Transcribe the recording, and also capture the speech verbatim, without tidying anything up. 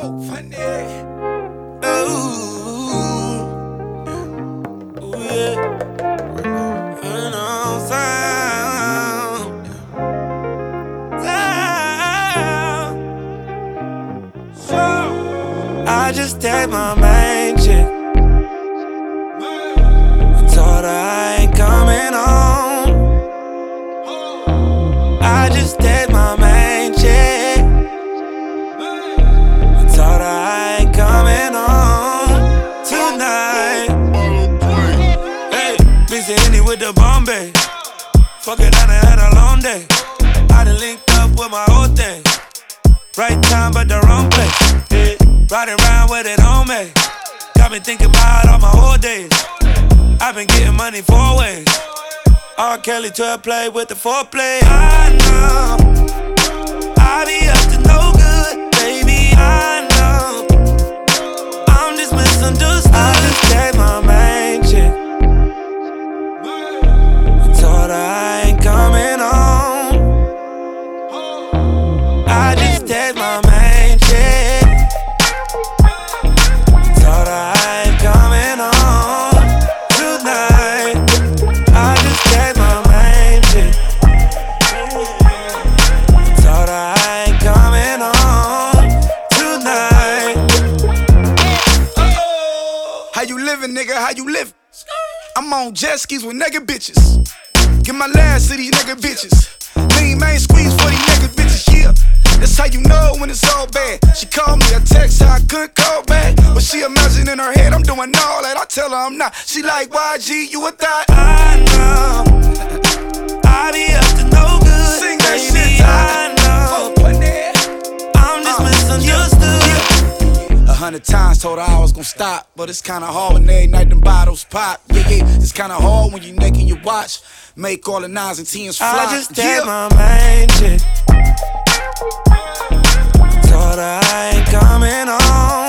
Folk funny. Ooh, ooh yeah. And on sound, sound. So I just text my main chick. Told her I ain't coming home. I just text my main chick. Told her I ain't coming home tonight. Hey, mix it Henny with the Bombay. Fuck it, I done had a long day. I done linked up with my old thing. Right time but the wrong place. Yeah. Riding around with it on me. Got me thinking about all my old days. I've been getting money four ways. R. Kelly twelve play with the foreplay. I know I be up to no good, baby. I know I'm just misunderstood. I just text my main chick. I told her I ain't coming home. I just text my main chick. I told her I ain't coming home tonight. I just text my main chick. Told her I ain't coming home tonight. How you living, nigga? How you living? I'm on jet skis with nigga bitches. Get my last to these nigga bitches. Lean main squeeze for these nigga bitches, yeah. That's how you know when it's all bad. She called me a text, I couldn't call back. But she imagine in her head I'm doing all that. I tell her I'm not. She like, Y G, you a thot? I know I be up to no good, Sing that baby. shit, I know I'm just Uh, misunderstood. A hundred times told her I was gon' stop, but it's kinda hard when every night them bottles pop. Yeah, yeah, it's kinda hard when you naked your watch. Make all the nines and tens fly. I just text yeah. my main chick. Told her I ain't coming home.